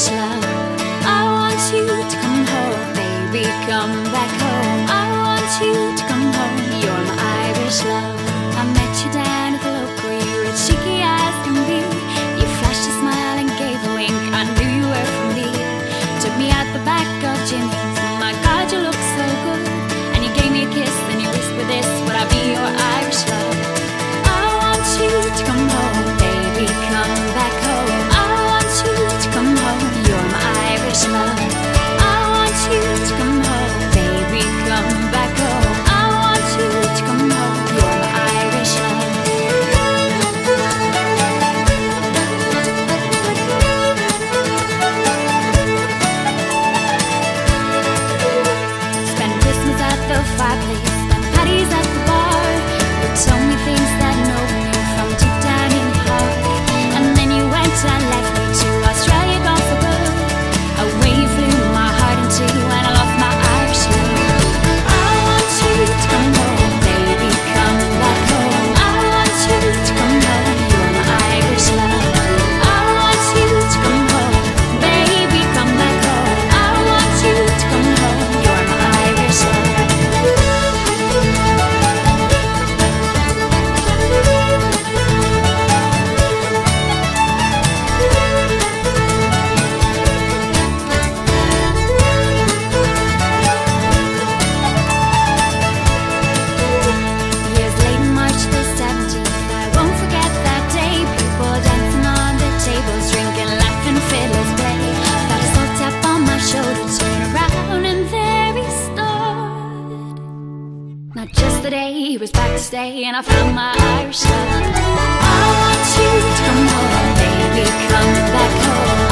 Irish love. I want you to come home, baby, come back home. I want you to come home, you're my Irish love. I met you down at the local, you were as cheeky as can be. You flashed a smile and gave a wink, I knew you were from me. Took me out the back of Jimmy's, my God, you look so good. And you gave me a kiss and you whispered, this would I be your Irish love. I want you to come home, baby, come back home. I want you to come home, you're my Irish love. I want you to come home, baby, come back home. I want you to come home, you're my Irish love. Spend Christmas at the fireplace, spend parties at the bar. You told me things that nobody knew from deep down in your heart. And then you went and left me to Australia, gone for good. Away you flew, my heart in two, and I lost my Irish love. I want you to come home, baby, come back home. I want you to come home, you're my Irish love. I want you to come home, baby, come back home. I want you to come home, you're my Irish love. Years late in March the 17th, I won't forget that day. People dancing on the tables, drinking, laughing, fiddlers play. Felt a soft tap on my shoulder, turn around and there he stood. Not just the day, he was back to stay, and I found my Irish love. I want you to come home, baby, come back home.